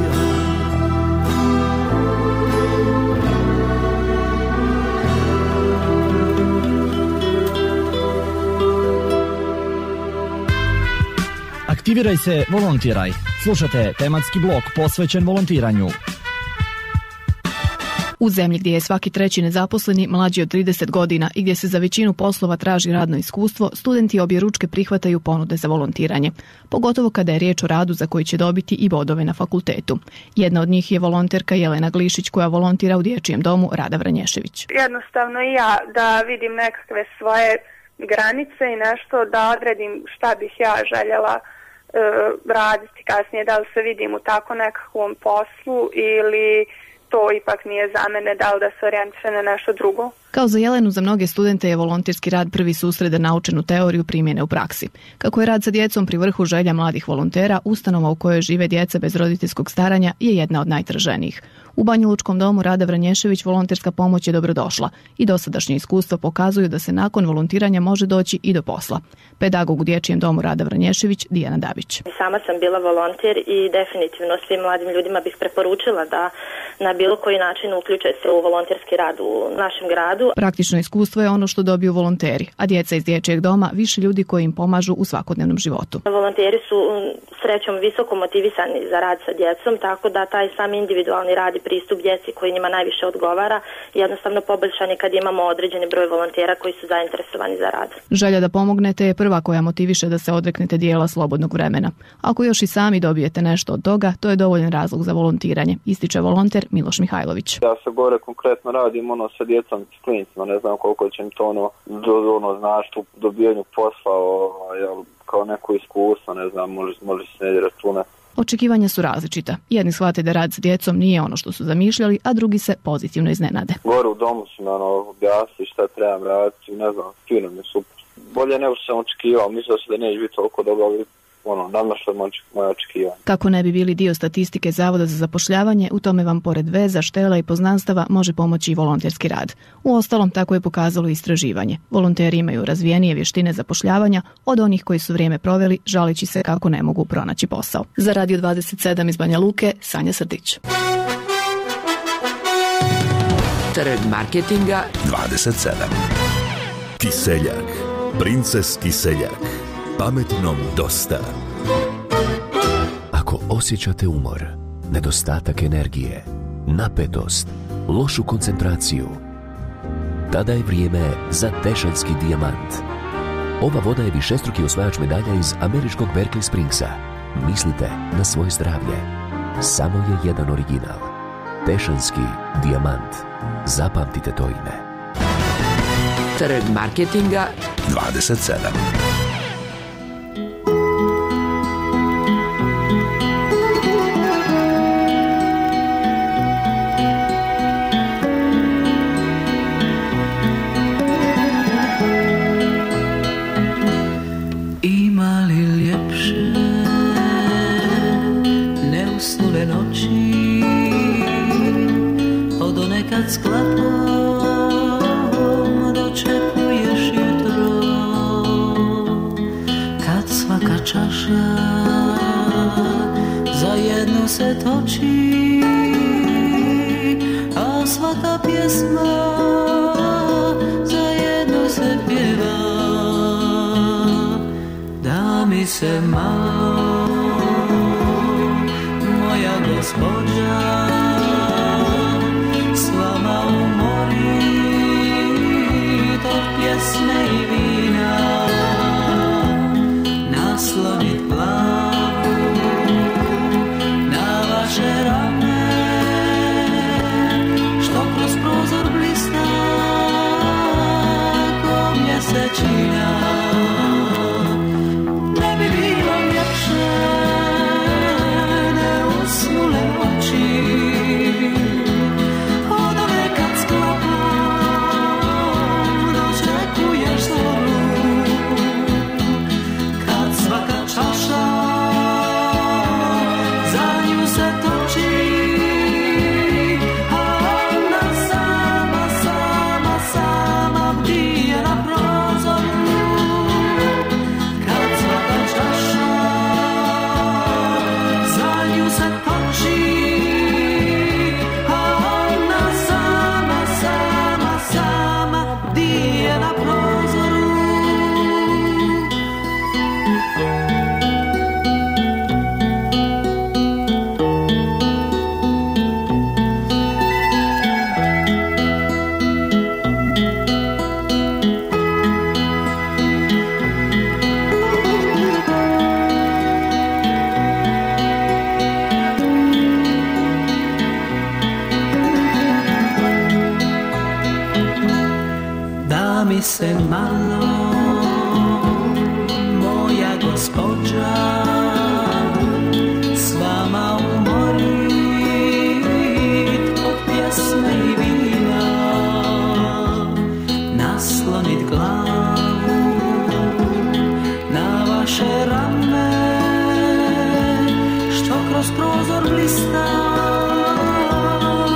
Aktiviraj se, volontiraj. Slušate tematski blok posvećen volontiranju. U zemlji gdje je svaki treći nezaposleni mlađi od 30 godina i gdje se za većinu poslova traži radno iskustvo, studenti objeručke prihvataju ponude za volontiranje, pogotovo kada je riječ o radu za koji će dobiti i bodove na fakultetu. Jedna od njih je volonterka Jelena Glišić koja volontira u dječjem domu Rada Vranješević. Jednostavno i ja da vidim nekakve svoje granice i nešto da odredim šta bih ja željela raditi kasnije, da li se vidim u tako nekakvom poslu ili to ipak nije za mene, da li da se orijentiše na nešto drugo. Kao za Jelenu, za mnoge studente je volonterski rad prvi susret da naučenu teoriju primjene u praksi. Kako je rad sa djecom pri vrhu želja mladih volontera, ustanova u kojoj žive djeca bez roditeljskog staranja je jedna od najtraženijih. U Banja Lučkom domu Rada Vranješević volonterska pomoć je dobrodošla i dosadašnje iskustva pokazuju da se nakon volontiranja može doći i do posla. Pedagog u Dječjem domu Rada Vranješević Dijana Dabić. Sama sam bila volonter i definitivno svim mladim ljudima bih preporučila da na bilo koji način uključe se u volonterski rad u našem gradu. Praktično iskustvo je ono što dobiju volonteri, a djeca iz Dječjeg doma više ljudi koji im pomažu u svakodnevnom životu. Volonteri su srećom visoko motivisani za rad sa djecom, tako da taj sam individualni rad i pristup djeci koji njima najviše odgovara jednostavno poboljšan je kad imamo određeni broj volontera koji su zainteresovani za rad. Želja da pomognete je prva koja motiviše da se odreknete dijela slobodnog vremena. Ako još i sami dobijete nešto od toga, to je dovoljan razlog za volontiranje, ističe volonter Miloš Mihajlović. Ja se gore konkretno radim sa djecom i s klincima, ne znam koliko će mi to znaš u dobijanju posla, kao neko iskustvo, ne znam, može se ne računati. Očekivanja su različita. Jedni shvate da rad s djecom nije ono što su zamišljali, a drugi se pozitivno iznenade. Gore u domu su objasnili šta trebam raditi, ne znam, fino mi je super. Bolje nego što sam očekivao, mislio sam da neće biti toliko dobro, ali nadmašlo moje očekivanje. Kako ne bi bili dio statistike Zavoda za zapošljavanje, u tome vam pored veza, štela i poznanstava može pomoći i volonterski rad. Uostalom, tako je pokazalo istraživanje. Volonteri imaju razvijenije vještine zapošljavanja od onih koji su vrijeme proveli žaleći se kako ne mogu pronaći posao. Za Radio 27 iz Banja Luke, Sanja Srdić. Trg marketinga 27. Kiseljak, princeski seljak. Pametnom dosta. Ako osjećate umor, nedostatak energije, napetost, lošu koncentraciju, tada je vrijeme za Tešanski dijamant. Ova voda je višestruki osvajač medalja iz američkog Berkeley Springsa. Mislite na svoje zdravlje. Samo je jedan original. Tešanski dijamant. Zapamtite to ime. Trg marketinga 27. S klapom dočekuješ jutro, kad svaka čaša zajedno se toči, a svaka pjesma zajedno se pjeva. Da mi se malo, moja gospođa, pjesme i vina, naslonit glavu na vaše rame, što kroz prozor blista ko mjesečina. Ne bi bilo ljepše ne usnule oči, se malo, moja gospođa, s vama umorit od pjesme i vina, naslonit glavu na vaše rame, što kroz prozor blista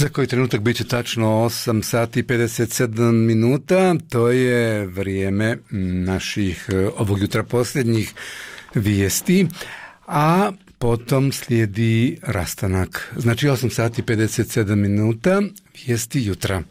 Za koji trenutak bit će tačno 8 sati i 57 minuta. To je vrijeme naših ovog jutra posljednjih vijesti, a potom slijedi rastanak. Znači 8 sati i 57 minuta, vijesti jutra.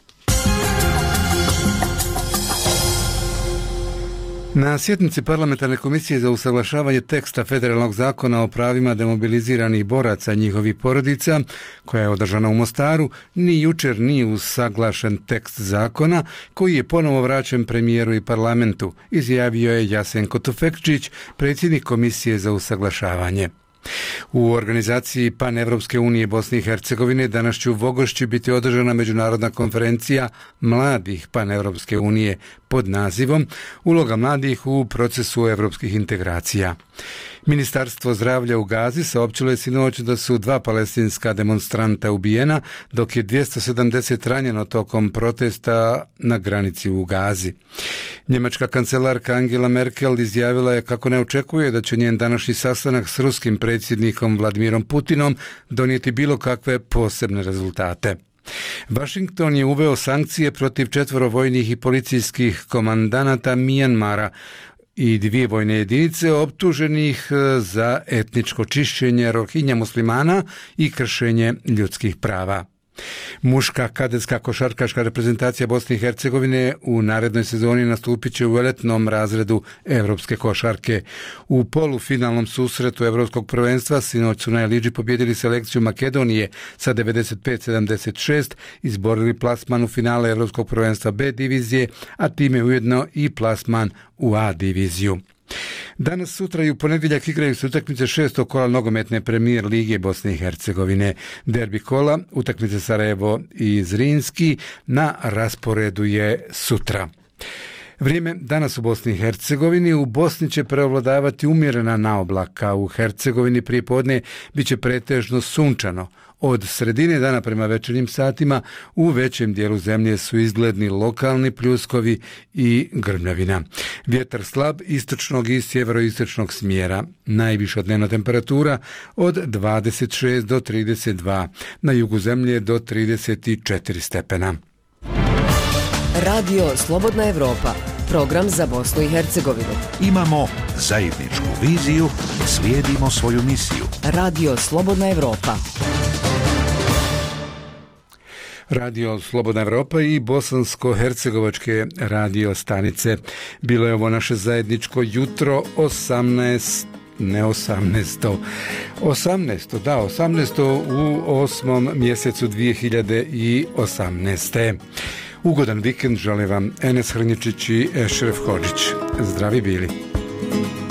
Na sjednici Parlamentarne komisije za usaglašavanje teksta Federalnog zakona o pravima demobiliziranih boraca i njihovih porodica, koja je održana u Mostaru, ni jučer nije usaglašen tekst zakona koji je ponovo vraćen premijeru i parlamentu, izjavio je Jasenko Tufekčić, predsjednik Komisije za usaglašavanje. U organizaciji Pan-Evropske unije Bosne i Hercegovine danas će u Vogošći biti održana međunarodna konferencija mladih Pan-Evropske unije pod nazivom Uloga mladih u procesu evropskih integracija. Ministarstvo zdravlja u Gazi saopćilo je sinoć da su 2 palestinska demonstranta ubijena, dok je 270 ranjeno tokom protesta na granici u Gazi. Njemačka kancelarka Angela Merkel izjavila je kako ne očekuje da će njen današnji sastanak s ruskim predsjednikom Vladimirom Putinom donijeti bilo kakve posebne rezultate. Washington je uveo sankcije protiv 4 vojnih i policijskih komandanata Mijanmara i 2 vojne jedinice optuženih za etničko čišćenje Rohinja muslimana i kršenje ljudskih prava. Muška kadetska košarkaška reprezentacija Bosne i Hercegovine u narednoj sezoni nastupit će u eletnom razredu evropske košarke. U polufinalnom susretu evropskog prvenstva sinoć su na Eliđi pobjedili selekciju Makedonije sa 95-76, izborili plasman u finale evropskog prvenstva B divizije, a time ujedno i plasman u A diviziju. Danas, sutra i u ponedjeljak igraju se utakmice 6. kola nogometne premijer lige Bosne i Hercegovine. Derbi kola, utakmice Sarajevo i Zrinski na rasporedu je sutra. Vrijeme danas u Bosni i Hercegovini. U Bosni će prevladavati umjerena naoblaka. U Hercegovini prije podne bit će pretežno sunčano. Od sredine dana prema večernjim satima u većem dijelu zemlje su izgledni lokalni pljuskovi i grmljavina. Vjetar slab istočnog i sjeveroistočnog smjera. Najviša dnevna temperatura od 26 do 32, na jugu zemlje do 34 stepena. Radio Slobodna Evropa, program za Bosnu i Hercegovinu. Imamo zajedničku viziju, slijedimo svoju misiju. Radio Slobodna Evropa. Radio Slobodna Evropa i bosansko-hercegovačke radio stanice. Bilo je ovo naše zajedničko jutro 18. u 8. mjesecu 2018. Ugodan vikend žele vam Enes Hrnječić i Ešref Hodžić. Zdravi bili.